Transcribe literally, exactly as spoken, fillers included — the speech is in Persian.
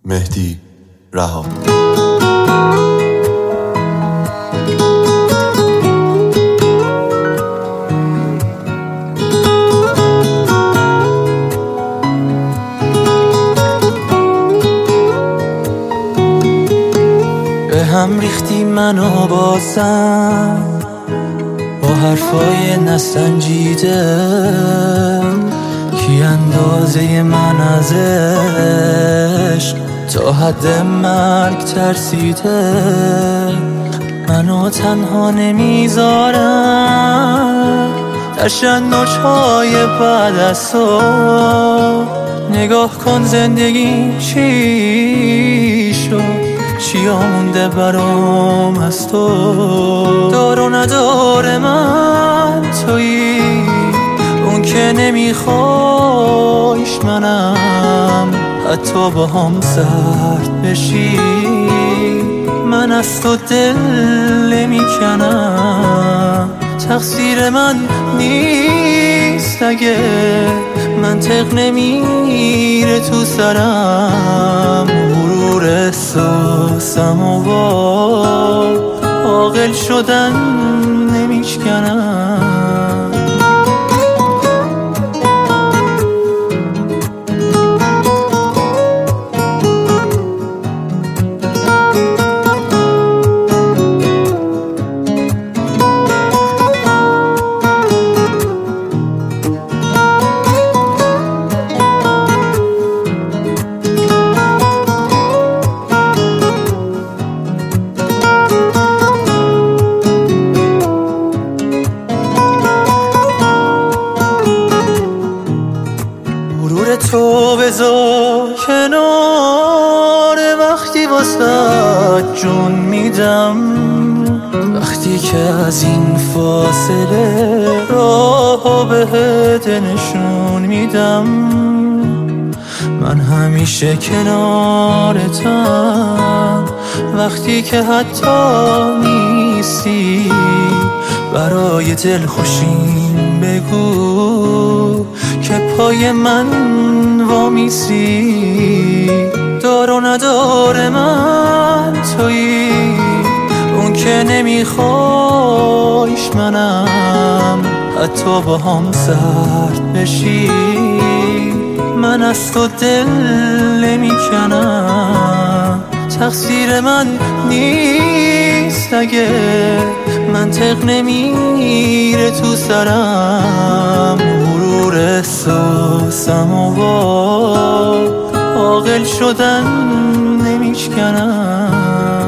مهدی رها. به هم ریختی منو بازم با حرفای نسنجیده، کی اندازه من از عشق تا حد مرگ ترسیده. منو تنها نمیذارم در شنوچهای بعد از تو. نگاه کن زندگی چی شد، چیا مونده برام از تو. دار و ندار من تویی، اون که نمیخوایش منم، حتی با هم سرد بشی. من از تو دل نمیکنم، تقصیر من نیست اگه منطق نمیره تو سرم. غرور احساسم و با عاقل شدن نمیشکنم. تو بذار کنار، وقتی واسه جون میدم، وقتی که از این فاصله راه بهت نشون میدم. من همیشه کنارتم، وقتی که حتی نیستی. برای دل خوشیم بگو که پای من وامیسی. دار و ندار من تویی، اون که نمیخوایش منم، حتی با هم سرد بشی. من از تو دل نمیکنم، تقصیر من نیست اگه منطق نمیره تو سرم. غرور احساسم و با عاقل شدن نمیشکنم.